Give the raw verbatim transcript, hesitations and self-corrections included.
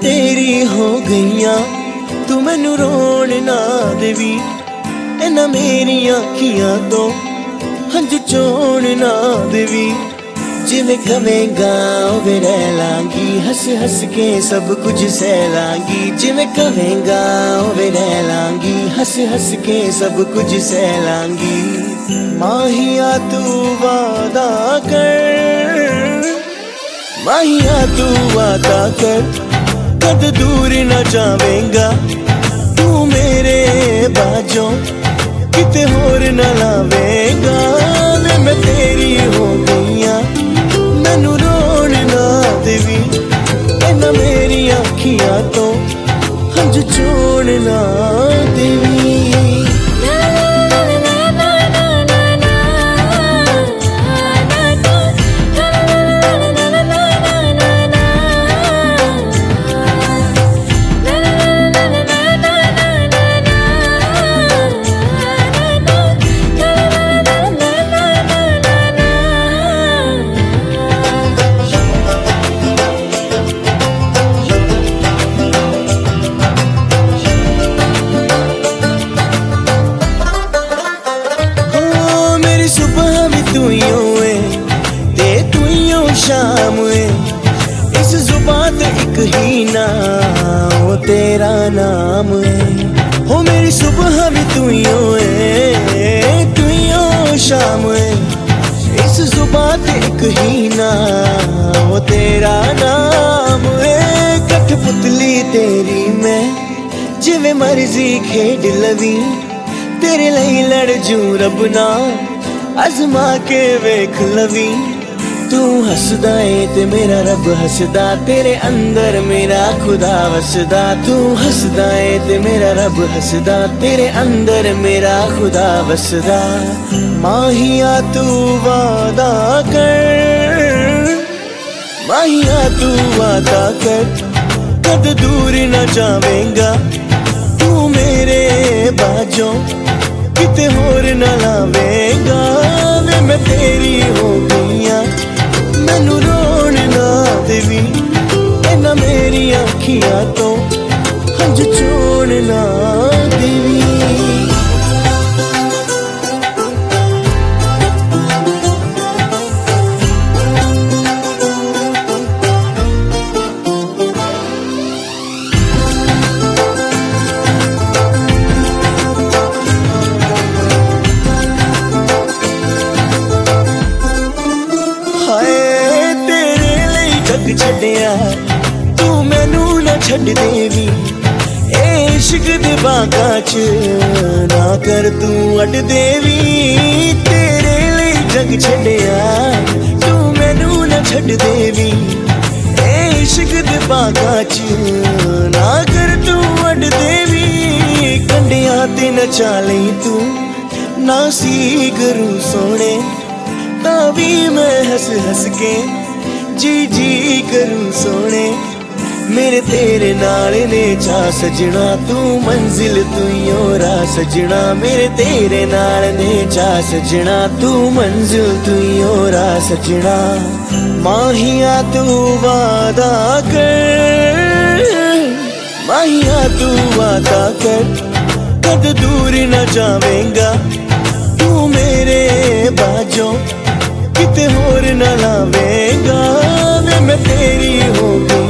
तेरी हो गईया, तू मैनू रोन ना देवी। इन्हां मेरी अखियां तो हंझू चोण ना देवी। जिवें कवेंगा उवें रह लांगी, हस हस के सब कुछ सह लांगी। जिवें कवेंगा उवें रह लांगी, हस हस के सब कुछ सह लांगी। माहिया तू वादा कर, माहिया तू वादा कर, कद दूर न जावेंगा तू मेरे बाजों, किते होर न लावेंगा। वे मैं तेरी हो गईया, मैनू रोन ना देवी। इन्हां मेरी अखियां तो हंझू चोण ना देवी। शाम है इस जुबान ते एक ही ना वो तेरा नाम है। हो मेरी सुबह भी तू ही है, तू ही हो शाम है इस जुबान ते एक ही ना वो तेरा नाम है। कठपुतली तेरी मैं जिवें मर्जी खेड लवी, तेरे लिए लड़ जू रब ना आजमा के वेख लवी। तू हसदा है ते मेरा रब हसदा, तेरे अंदर मेरा खुदा वसदा। तू हसदा है ते मेरा रब हसदा, तेरे अंदर मेरा खुदा वसदा। माहिया तू वादा कर, माहिया तू वादा कर, कद दूर न जावेंगा तू मेरे बाजों, किते होर न लावेंगा। वे मैं तेरी हो गईया, मैनू रोन ना देवी। इन्हां मेरी अखियां तो हंझू चोण ना देवी। छड्डिया तू मैनू ना छड्ड देवी, ए इश्क दे बागां च ना कर तू अड देवी। तेरे लिए जग छड्डिया तू मैनू ना छड्ड देवी, ए इश्क दे बागां च ना कर तू अड देवी। कंडियां ते नचा लई तू ना सी करूं सोने, तां भी मैं हस हस के जी जी करूं सोने। मेरे तेरे नाल ने चा सजना, तू मंजिल तू ही राह सजना। मेरे तेरे नाल ने चा सजना, तू मंजिल तू ही राह सजना। माहिया तू वादा कर, माहिया तू वादा कर, कद दूर न जावेंगा तू मेरे बाजों, किते होर न लावेंगा। वे मैं तेरी हो गई।